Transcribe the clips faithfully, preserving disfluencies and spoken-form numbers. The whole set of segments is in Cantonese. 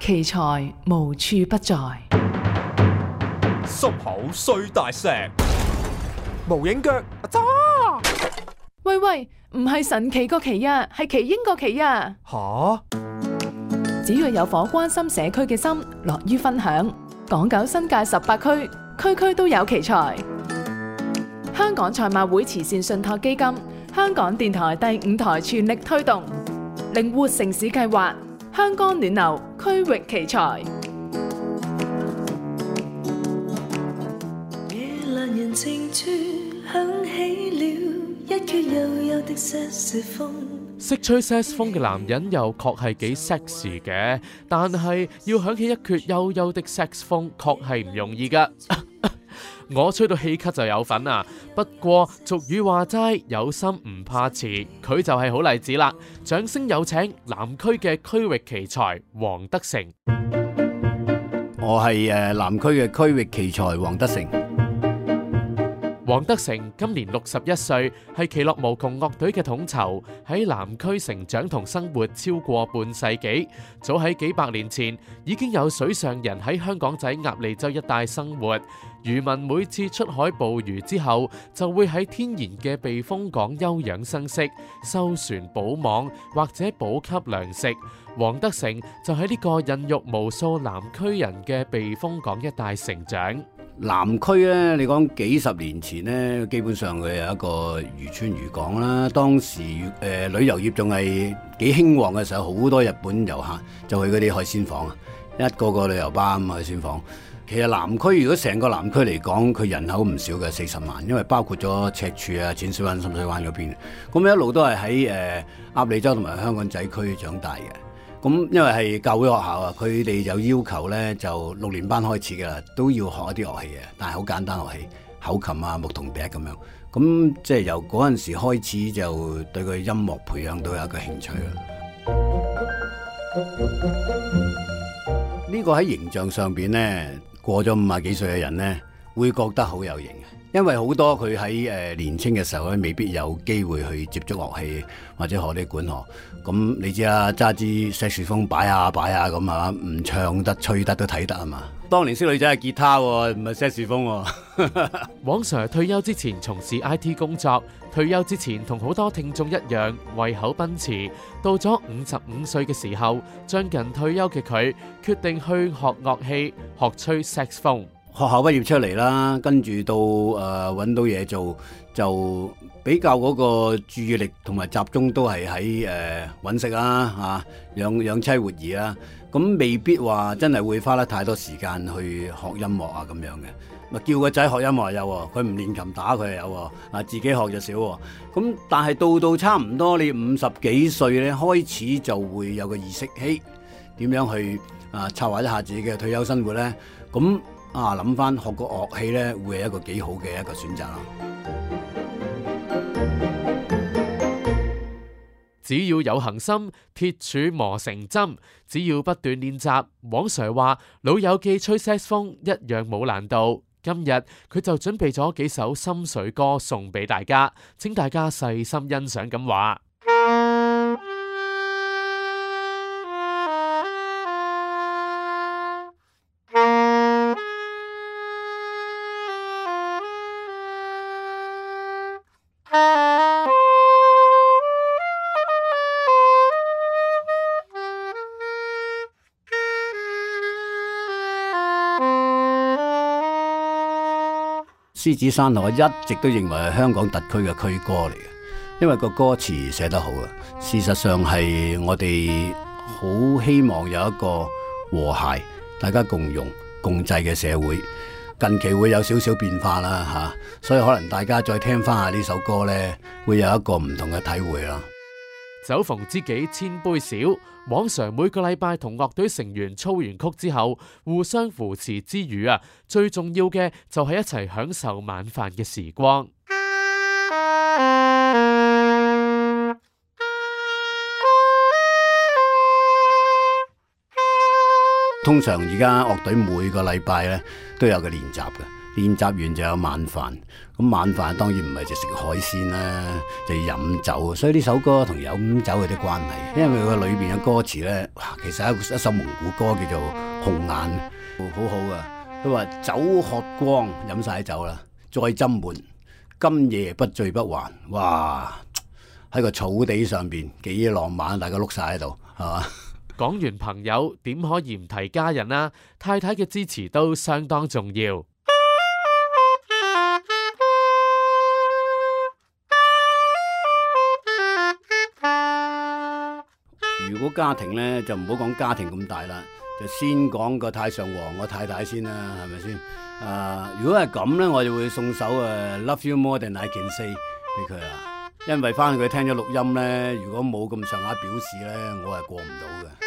奇才無處不在。 心口碎大石，無影腳阿渣。 喂喂，唔係神奇個奇啊，係奇英個奇啊！ 吓， 只要有顆關心社區嘅心，樂於分享，港九新界十八區，區區都有奇才。香港賽馬會慈善信託基金、香港電台第五台全力推動靈活城市計劃，香港暖流區域奇才。 夜闌人靜處響起了一闕悠悠的瑟瑟風。 識吹 sax 風嘅男人又確係幾 sexy 嘅，但係要響起一闕悠悠的 sax 風，確係唔容易噶。我吹到氣咳就有份啊！不過俗語話齋，有心唔怕遲，佢就係好例子啦。掌聲有請南區嘅區域奇才黃德成。 我係誒南區嘅區域奇才黃德成。 黃德成今年六十一歲，係其樂無窮樂隊嘅統籌，喺南區成長同生活超過半世紀。早喺幾百年前，已經有水上人喺香港仔鴨脷洲一帶生活。漁民每次出海捕魚之後，就會喺天然嘅避風港休養生息，修船補網或者補給糧食。黃德成就喺呢個孕育無數南區人嘅避風港一帶成長。 南區咧，你講幾十年前咧，基本上佢有一個漁村漁港啦。當時誒、呃、旅遊業仲係幾興旺嘅時候，好多日本遊客就去嗰啲海鮮舫啊，一個個旅遊巴咁海鮮舫。其實南區如果成個南區嚟講，佢人口唔少嘅，四十萬，因為包括咗赤柱啊、淺水灣、深水灣嗰邊。咁一路都係喺誒鴨脷洲同埋香港仔區長大嘅。咁因為係教會學校啊，佢哋有要求咧，就六年班開始嘅啦，都要學一啲樂器嘅，但係好簡單樂器，口琴啊、牧童笛咁樣。咁即係由嗰陣時開始就對佢音樂培養到有一個興趣啦。呢個喺形象上邊咧，過咗五十幾歲嘅人咧，會覺得好有型嘅。因為好多佢喺誒年青嘅時候咧，未必有機會去接觸樂器或者學啲管樂。咁你知啊，揸支薩克斯風擺下擺下咁啊，唔唱得吹得都睇得啊嘛。當年識女仔係吉他喎，唔係薩克斯風喎。 黃 Sir 退休之前從事 I T 工作，退休之前同好多聽眾一樣胃口奔馳。到咗五十五歲嘅時候，將近退休嘅佢決定去學樂器，學吹薩克斯風。 學校畢業出嚟啦，跟住到誒揾到嘢做，就比較嗰個注意力同埋集中都係喺誒揾食啦，嚇養養妻活兒啦，咁未必話真係會花得太多時間去學音樂啊咁樣嘅。咪叫個仔學音樂有喎，佢唔練琴打佢又有喎，啊自己學就少喎。咁但係到到差唔多你五十幾歲咧，開始就會有個意識，嘿點樣去啊策劃一下自己嘅退休生活咧？咁啊，諗翻學個樂器咧，會係一個幾好嘅一個選擇啦。 只要有恒心，鐵杵磨成針。只要不斷練習，黃 Sir 話老友記吹 sax 風一樣冇難度。今日佢就準備咗幾首心水歌送俾大家，請大家細心欣賞咁話。 獅子山我一直都認為係香港特區嘅區歌嚟嘅，因為個歌詞寫得好啊。事實上係我哋好希望有一個和諧、大家共融共濟嘅社會。近期會有少少變化啦嚇，所以可能大家再聽翻下呢首歌呢，會有一個唔同嘅體會啦。 酒逢知己千杯少，往常每個禮拜同樂隊成員操完曲之後，互相扶持之餘啊，最重要嘅就係一齊享受晚飯嘅時光。 通常而家樂隊每個禮拜咧都有個練習嘅， 練習完就有晚飯，咁晚飯當然唔係就食海鮮啦，就要飲酒。所以呢首歌同飲酒有啲關係，因為佢裏邊嘅歌詞呢，其實係一首蒙古歌叫做《紅眼》，好好噶。佢話酒喝光，飲晒酒啦，再斟滿，今夜不醉不還。哇！喺個草地上邊幾浪漫，大家碌晒喺度，係嘛？ 講完朋友，點可以唔提家人啊？太太嘅支持都相當重要。 如果家庭呢，就唔好講家庭咁大啦，就先講個太上皇個太太先啦，係咪先？啊、呃，如果係咁呢，我就會送首誒 Love You More Than I Can Say 俾佢啦，因為翻去佢聽咗錄音呢，如果冇咁上下表示呢，我係過唔到嘅。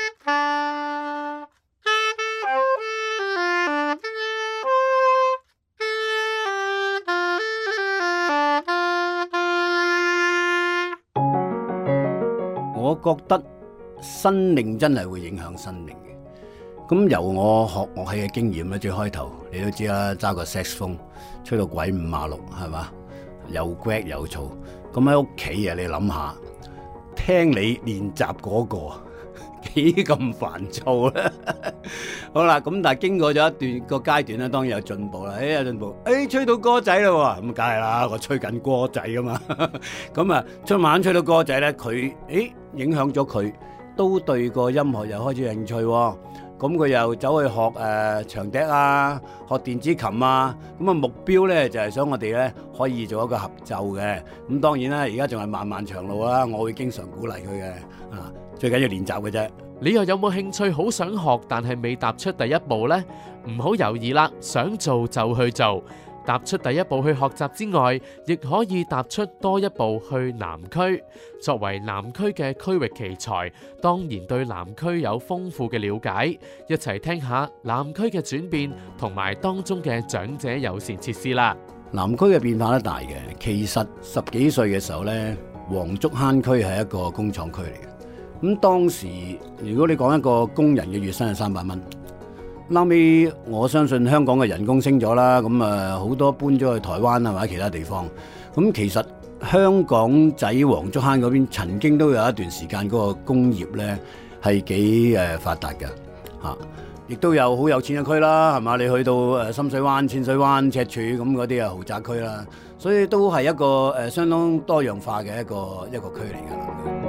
我覺得生命真係會影響生命嘅。咁由我學樂器嘅經驗咧，最開頭你都知啦，揸個 saxophone 吹到鬼五馬六，係嘛？又 greg 又嘈。咁喺屋企啊，你諗下，聽你練習嗰個幾咁煩躁咧？好啦，咁但係經過咗一段個階段咧，當然有進步啦。誒、哎、有進步，誒、哎、吹到歌仔啦喎，咁梗係啦，我吹緊歌仔噶嘛。咁啊，吹慢慢吹到歌仔咧，佢誒影響咗佢，都對個音樂又開始有興趣喎。咁佢又走去學誒、呃、長笛啊，學電子琴啊。咁啊目標咧就係、是、想我哋咧可以做一個合奏嘅。咁當然啦，而家仲係漫漫長路啦，我會經常鼓勵佢嘅。啊，最緊要練習嘅啫。 你又有冇興趣好想學，但係未踏出第一步呢？唔好猶豫啦，想做就去做。踏出第一步去學習之外，亦可以踏出多一步去南區。作為南區嘅區域奇才，當然對南區有豐富嘅了解。一齊聽下南區嘅轉變同埋當中嘅長者友善設施啦。 南區嘅變化都大嘅，其實十幾歲嘅時候呢，黃竹坑區係一個工廠區嚟嘅。咁當時如果你講一個工人嘅月薪係三百蚊，後尾我相信香港嘅人工升咗啦，咁啊好多搬咗去台灣啊或者其他地方。咁其實香港仔黃竹坑嗰邊曾經都有一段時間嗰個工業咧係幾誒發達嘅嚇，亦都有好有錢嘅區啦，係嘛？你去到誒深水灣、淺水灣、赤柱咁嗰啲啊豪宅區啦，所以都係一個誒相當多樣化嘅一個一個區嚟㗎。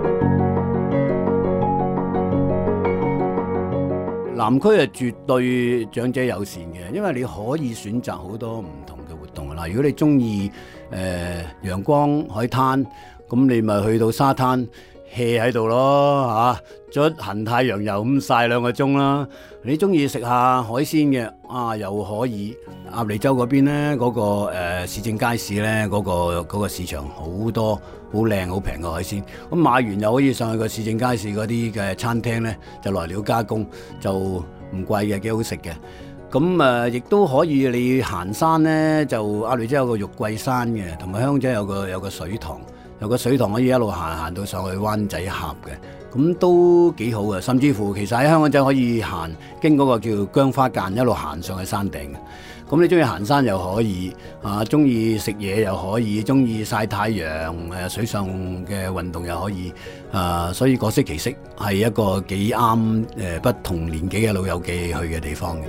南區係絕對長者友善嘅，因為你可以選擇好多唔同嘅活動啦。如果你中意誒陽光海灘，咁你咪去到沙灘 hea 喺度咯嚇，捽行太陽油咁曬兩個鐘啦。你中意食下海鮮嘅啊，又可以。鴨脷洲嗰邊咧，嗰、嗰個、呃、市政街市咧，嗰、嗰個嗰個市場好多好靚好平嘅海鮮。咁買完又可以上去個市政街市嗰啲嘅餐廳咧，就來料加工，就唔貴嘅，幾好食嘅。咁誒，亦、呃、都可以你行山咧，就鴨脷洲有個玉桂山嘅，同埋香仔有個有個水塘，有個水塘可以一路行行到上去灣仔峽嘅。咁都幾好嘅，甚至乎其實喺香港仔可以行經嗰個叫薑花澗一路行上去山頂嘅。咁你中意行山又可以，啊中意食嘢又可以，中意曬太陽誒水上嘅運動又可以，啊所以各適其適係一個幾啱誒不同年紀嘅老友記去嘅地方嘅。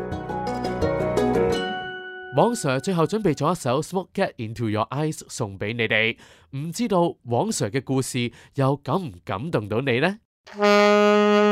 黃 Sir 最後準備咗一首 Smoke Get Into Your Eyes 送俾你哋，唔知道黃 Sir 嘅故事又感唔感動到你呢？